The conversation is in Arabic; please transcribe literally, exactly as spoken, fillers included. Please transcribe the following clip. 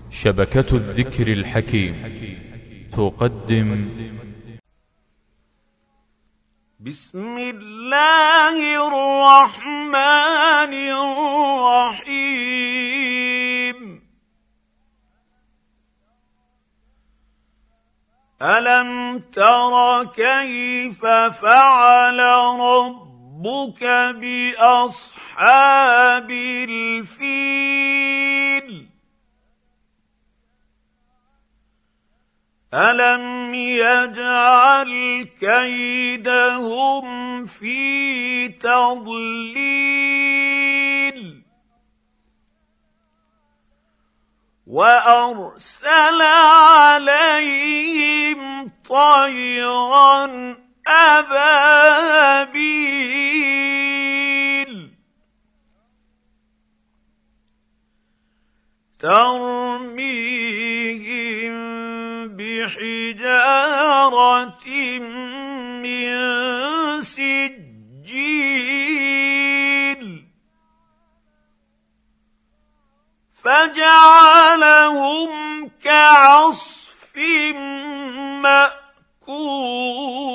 شبكة الذكر الحكيم تقدم بسم الله الرحمن الرحيم. ألم تر كيف فعل ربك بأصحاب الفيل؟ ألم يجعل كيدهم في تضليل وأرسل عليهم طيرا أبابيل ترميهم بحجارة من سجيل فجعلهم كعصف مأكول.